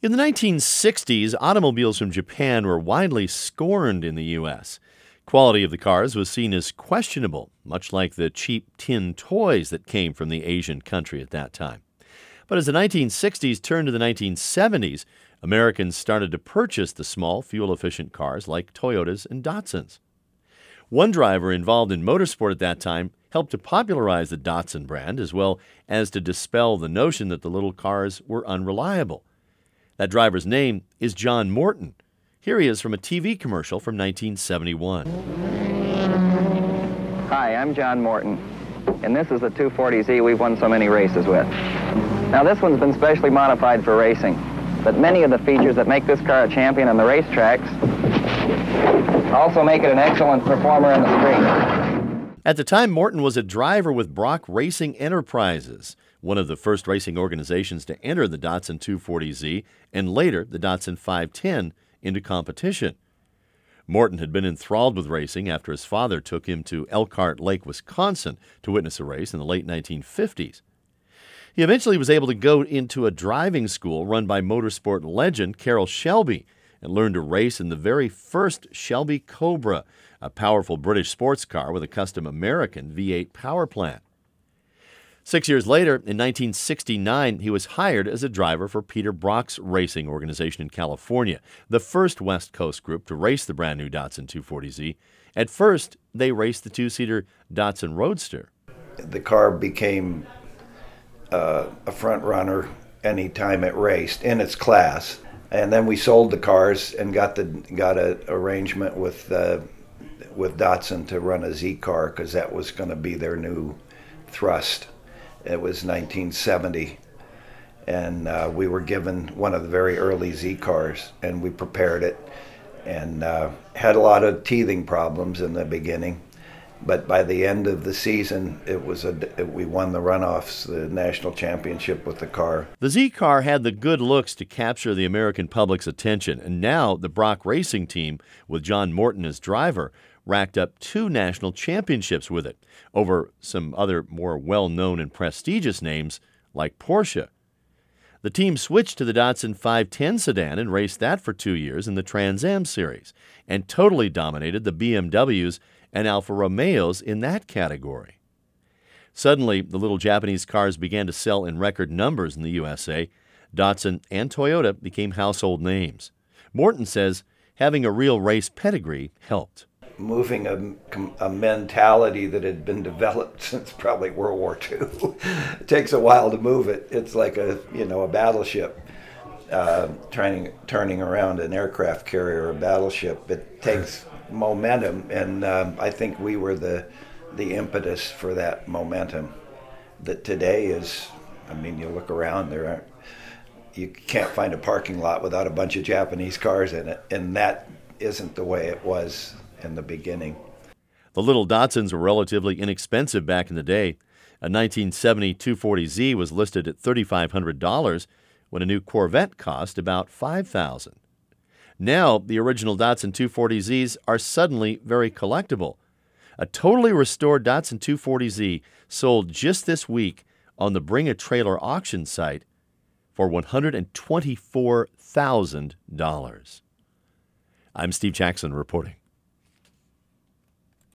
In the 1960s, automobiles from Japan were widely scorned in the U.S. Quality of the cars was seen as questionable, much like the cheap tin toys that came from the Asian country at that time. But as the 1960s turned to the 1970s, Americans started to purchase the small, fuel-efficient cars like Toyotas and Datsuns. One driver involved in motorsport at that time helped to popularize the Datsun brand, as well as to dispel the notion that the little cars were unreliable. That driver's name is John Morton. Here he is from a TV commercial from 1971. Hi, I'm John Morton, and this is the 240Z we've won so many races with. Now, this one's been specially modified for racing, but many of the features that make this car a champion on the racetracks also make it an excellent performer in the street. At the time, Morton was a driver with Brock Racing Enterprises, one of the first racing organizations to enter the Datsun 240Z and later the Datsun 510 into competition. Morton had been enthralled with racing after his father took him to Elkhart Lake, Wisconsin to witness a race in the late 1950s. He eventually was able to go into a driving school run by motorsport legend Carroll Shelby and learned to race in the very first Shelby Cobra, a powerful British sports car with a custom American V8 power plant. 6 years later, in 1969, he was hired as a driver for Peter Brock's racing organization in California, the first West Coast group to race the brand new Datsun 240Z. At first, they raced the two-seater Datsun Roadster. The car became a front runner anytime it raced in its class. And then we sold the cars and got an arrangement with Datsun to run a Z car because that was going to be their new thrust. It was 1970, and we were given one of the very early Z cars, and we prepared it, and had a lot of teething problems in the beginning. But by the end of the season, we won the runoffs, the national championship with the car. The Z car had the good looks to capture the American public's attention, and now the Brock Racing team, with John Morton as driver, racked up 2 national championships with it, over some other more well-known and prestigious names like Porsche. The team switched to the Datsun 510 sedan and raced that for 2 years in the Trans Am series, and totally dominated the BMWs and Alfa Romeos in that category. Suddenly, the little Japanese cars began to sell in record numbers in the USA. Datsun and Toyota became household names. Morton says having a real race pedigree helped. Moving a mentality that had been developed since probably World War II. It takes a while to move it. It's like a battleship turning around an aircraft carrier or a battleship. It takes momentum, and I think we were the impetus for that momentum. That today is, you look around, you can't find a parking lot without a bunch of Japanese cars in it, and that isn't the way it was in the beginning. The little Datsuns were relatively inexpensive back in the day. A 1970 240Z was listed at $3,500 when a new Corvette cost about $5,000. Now, the original Datsun 240Zs are suddenly very collectible. A totally restored Datsun 240Z sold just this week on the Bring a Trailer auction site for $124,000. I'm Steve Jackson reporting.